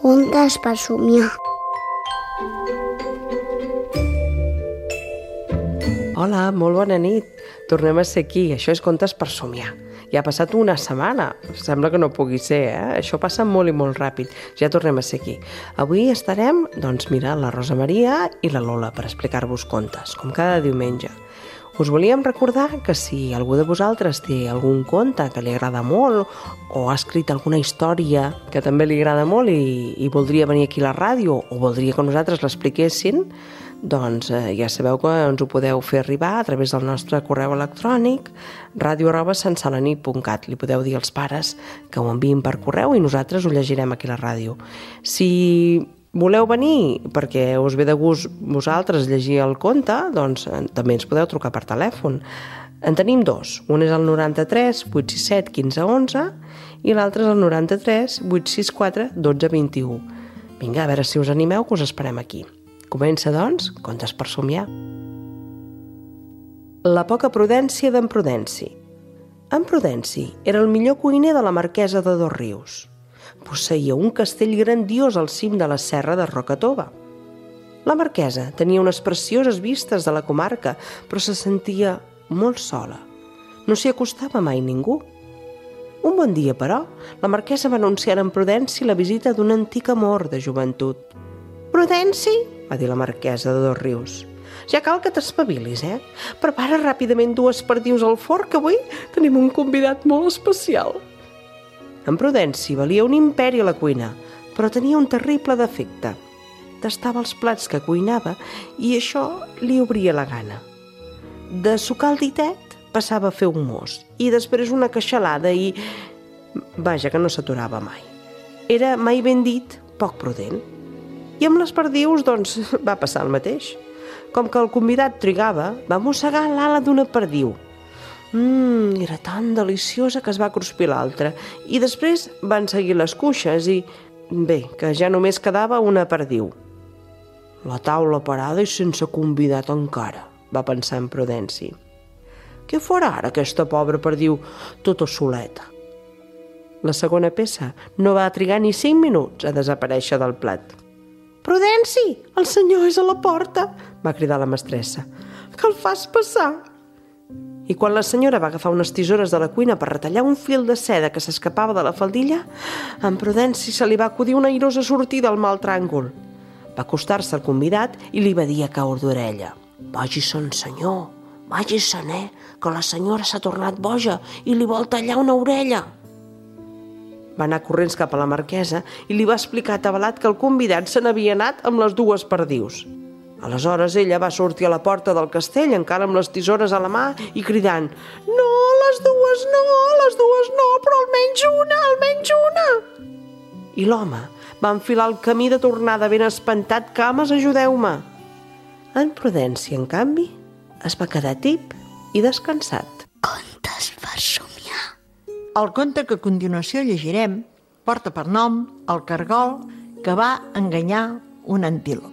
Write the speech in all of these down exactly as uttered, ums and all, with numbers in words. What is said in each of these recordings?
Contes per somiar. Hola, molt bona nit. Tornem a ser aquí. Això és Contes per somiar. Ja ha passat una setmana. Sembla que no pugui ser, eh? Això passa molt i molt ràpid. Ja tornem a ser aquí. Avui estarem, doncs mira, la Rosa Maria i la Lola per explicar-vos contes, com cada diumenge. Us volíem recordar que si algú de vosaltres té algun conte que li agrada molt o ha escrit alguna història que també li agrada molt i, i voldria venir aquí a la ràdio o voldria que nosaltres l'expliquessin, doncs eh, ja sabeu que ens ho podeu fer arribar a través del nostre correu electrònic ràdio arroba santceloni punt cat. Li podeu dir als pares que ho enviïn per correu i nosaltres ho llegirem aquí a la ràdio. Si voleu venir perquè us ve de gust vosaltres llegir el conte, doncs també ens podeu trucar per telèfon. En tenim dos. Un és el noranta-tres vuit sis set quinze onze i l'altre és el noranta-tres vuit sis quatre dotze vint-i-u. Vinga, a veure si us animeu, que us esperem aquí. Comença, doncs, Contes per somiar. La poca prudència d'en Prudenci. En Prudenci era el millor cuiner de la marquesa de Dosrius. Posseïa un castell grandiós al cim de la serra de Rocatova. La marquesa tenia unes precioses vistes de la comarca, però se sentia molt sola. No s'hi acostava mai ningú. Un bon dia, però, la marquesa va anunciar en Prudenci la visita d'un antic amor de joventut. «Prudenci», va dir la marquesa de Dosrius, «ja cal que t'espavilis, eh? Prepara ràpidament dues perdius al forn, que avui tenim un convidat molt especial». En Prudenci valia un imperi a la cuina, però tenia un terrible defecte. Tastava els plats que cuinava i això li obria la gana. De sucar el ditet passava a fer un mos i després una queixalada i... Vaja, que no s'aturava mai. Era, mai ben dit, poc prudent. I amb les perdius, doncs, va passar el mateix. Com que el convidat trigava, va mossegar l'ala d'una perdiu. Mmm, era tan deliciosa que es va cruspir l'altra. I després van seguir les cuixes i... Bé, que ja només quedava una perdiu. La taula parada i sense convidat encara, va pensar en Prudenci. Què farà ara aquesta pobra perdiu tota soleta? La segona peça no va trigar ni cinc minuts a desaparèixer del plat. «Prudenci, el senyor és a la porta!» va cridar la mestressa. «Que el fas passar!» I quan la senyora va agafar unes tisores de la cuina per retallar un fil de seda que s'escapava de la faldilla, a en Prudenci se li va acudir una airosa sortida al mal tràngol. Va acostar-se al convidat i li va dir a cau d'orella: «Vagi-se'n, senyor, vagi-se'n, eh, que la senyora s'ha tornat boja i li vol tallar una orella». Va anar corrents cap a la marquesa i li va explicar atabalat que el convidat se n'havia anat amb les dues perdius. Aleshores ella va sortir a la porta del castell encara amb les tisores a la mà i cridant: «No, les dues no, les dues no, però almenys una, almenys una!» I l'home va enfilar el camí de tornada ben espantat. «Cames, ajudeu-me!» En Prudenci, en canvi, es va quedar tip i descansat. Contes per somiar. El conte que a continuació llegirem porta per nom El cargol que va enganyar un antílop.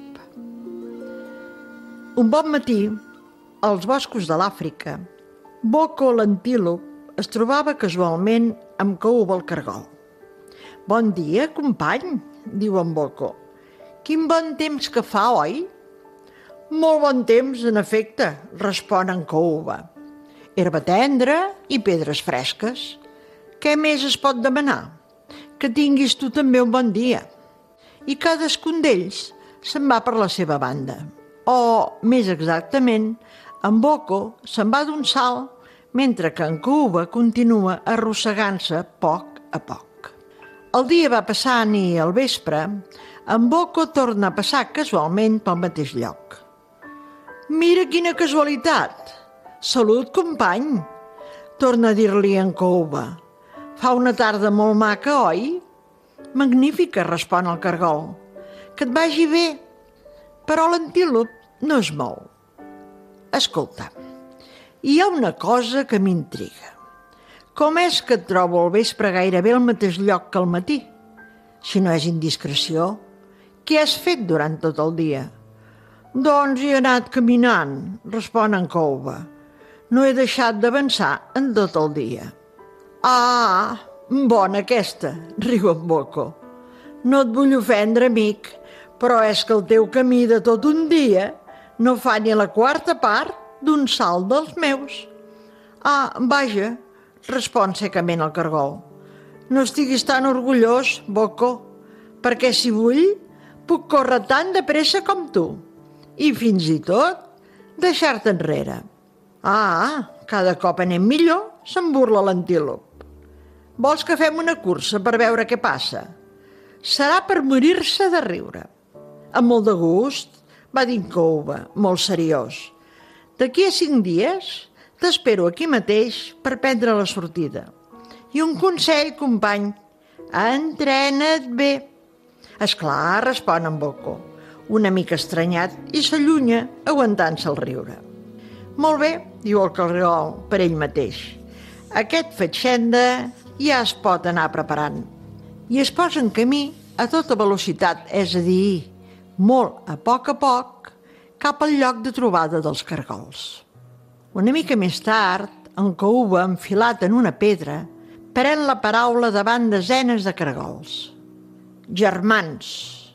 Un bon matí, als boscos de l'Àfrica, Boco l'antílop es trobava casualment amb Couba el cargol. «Bon dia, company», diu en Boco. «Quin bon temps que fa, oi?» «Molt bon temps, en efecte», respon en Couba. «Herba tendra i pedres fresques. Què més es pot demanar? Que tinguis tu també un bon dia». I cadascun d'ells se'n va per la seva banda. O, més exactament, en Boco se'n va d'un salt, mentre que en Couba continua arrossegant-se poc a poc. El dia va passant i, al vespre, en Boco torna a passar casualment pel mateix lloc. «Mira quina casualitat! Salut, company!» torna a dir-li en Couba. «Fa una tarda molt maca, oi?» «Magnífica», respon el cargol. «Que et vagi bé!» Però l'antílop no es mou. «Escolta, hi ha una cosa que m'intriga. Com és que et trobo al vespre gairebé al mateix lloc que al matí? Si no és indiscreció, què has fet durant tot el dia?» «Doncs hi he anat caminant», respon en Couba. «No he deixat d'avançar en tot el dia». «Ah, bona aquesta», riu en Boco. No et vull ofendre, amic, però és que el teu camí de tot un dia no fa ni la quarta part d'un salt dels meus. Ah, vaja, respon secament el cargol. No estiguis tan orgullós, Boco, perquè si vull puc córrer tan de pressa com tu i fins i tot deixar-te enrere. Ah, cada cop anem millor, se'n burla l'antílop. Vols que fem una cursa per veure què passa? Serà per morir-se de riure. Amb molt de gust, va dir en Couve, molt seriós. D'aquí a cinc dies t'espero aquí mateix per prendre la sortida. I un consell, company, entrena't bé. Esclar, respon en Boco, una mica estranyat, i s'allunya aguantant-se el riure. Molt bé, diu el cargol per ell mateix. Aquest fatxenda ja es pot anar preparant. I es posa en camí a tota velocitat, és a dir, molt a poc a poc, cap al lloc de trobada dels cargols. Una mica més tard, en Couve, enfilat en una pedra, pren la paraula davant desenes de cargols. Germans,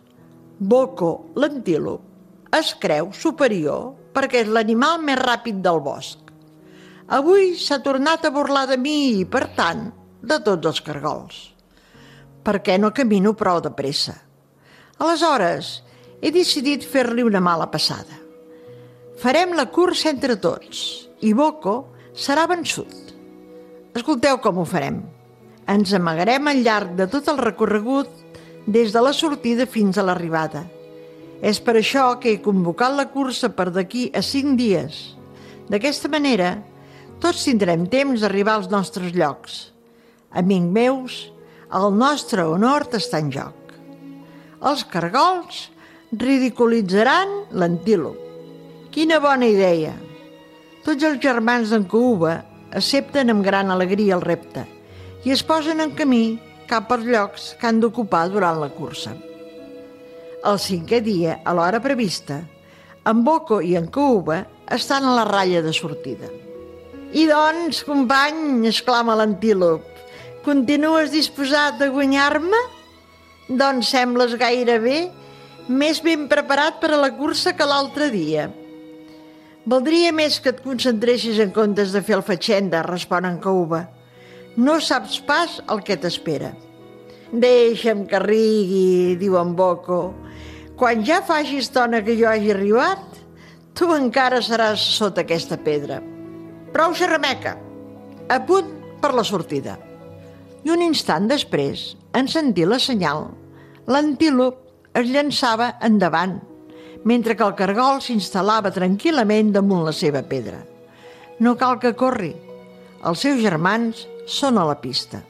Boco, l'antílop, es creu superior perquè és l'animal més ràpid del bosc. Avui s'ha tornat a burlar de mi i, per tant, de tots els cargols. Per què no camino prou de pressa? Aleshores, he decidit fer-li una mala passada. Farem la cursa entre tots i Boco serà vençut. Escolteu com ho farem. Ens amagarem al llarg de tot el recorregut des de la sortida fins a l'arribada. És per això que he convocat la cursa per d'aquí a cinc dies. D'aquesta manera, tots tindrem temps d'arribar als nostres llocs. Amics meus, el nostre honor està en joc. Els cargols ridiculitzaran l'antílop. Quina bona idea! Tots els germans d'en Couve accepten amb gran alegria el repte i es posen en camí cap als llocs que han d'ocupar durant la cursa. El cinquè dia, a l'hora prevista, en Boco i en Couve estan a la ratlla de sortida. I doncs, company, exclama l'antílop, continues disposat a guanyar-me? Doncs sembles gairebé més ben preparat per a la cursa que l'altre dia. Valdria més que et concentressis en comptes de fer el fatxenda, respon en Couve. No saps pas el que t'espera. Deixa'm que rigui, diu en Boco. Quan ja faci estona que jo hagi arribat, tu encara seràs sota aquesta pedra. Prou xerrameca, a punt per la sortida. I un instant després, en sentir la senyal, l'antílop es llançava endavant, mentre que el cargol s'instal·lava tranquil·lament damunt la seva pedra. No cal que corri, els seus germans són a la pista.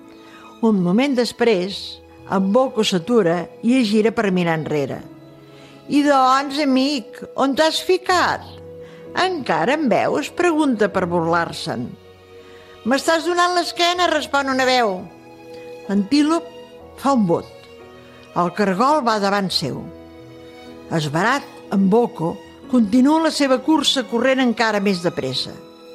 Un moment després, en Boco s'atura i es gira per mirar enrere. I doncs, amic, on t'has ficat? Encara em veus? Pregunta per burlar-se'n. M'estàs donant l'esquena? Respon una veu. L'antílop fa un bot. El cargol va davant seu. Esverat, en Boco continua la seva cursa corrent encara més de pressa.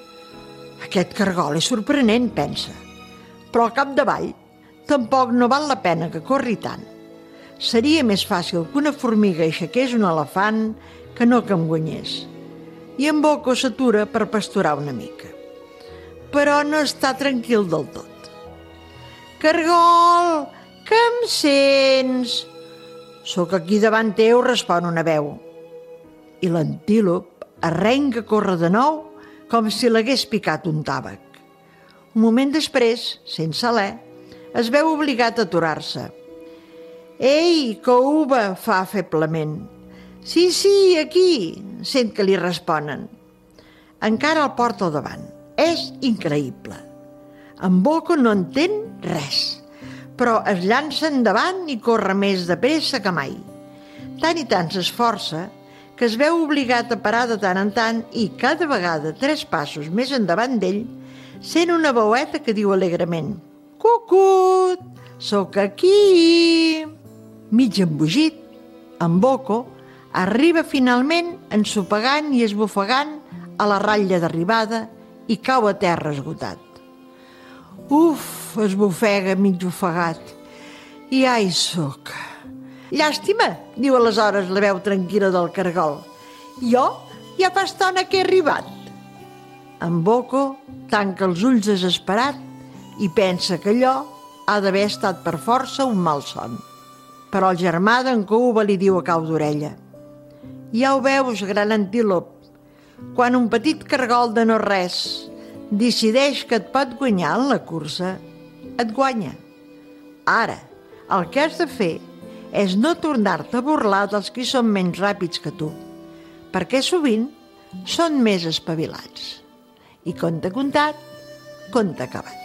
Aquest cargol és sorprenent, pensa, però al capdavall tampoc no val la pena que corri tant. Seria més fàcil que una formiga aixequés un elefant que no que em guanyés. I en Boco s'atura per pasturar una mica. Però no està tranquil del tot. Cargol, que em sents? Soc aquí davant teu, respon una veu. I l'antílop arrenca a córrer de nou com si l'hagués picat un tàvec. Un moment després, sense alè, es veu obligat a aturar-se. Ei, Couve, fa feblement. Sí, sí, aquí, sent que li responen. Encara el porta al davant. És increïble. En Boco no entén res, però es llança endavant i corre més de pressa que mai. Tant i tant s'esforça que es veu obligat a parar de tant en tant i cada vegada tres passos més endavant d'ell sent una veueta que diu alegrement «Cucut, sóc aquí!». Mig embogit, en Boco arriba finalment ensopegant i esbufegant a la ratlla d'arribada i cau a terra esgotat. Uf, esbufega mig ofegat. Ja hi sóc. Llàstima, diu aleshores la veu tranquil·la del cargol. Jo ja fa estona que he arribat. En Boco tanca els ulls desesperat i pensa que allò ha d'haver estat per força un malson. Però el germà d'en Couva li diu a cau d'orella: ja ho veus, gran antílop, quan un petit cargol de no res decideix que et pot guanyar en la cursa, et guanya. Ara, el que has de fer és no tornar-te a burlar dels qui són menys ràpids que tu, perquè sovint són més espavilats. I conte contat, conte acabat.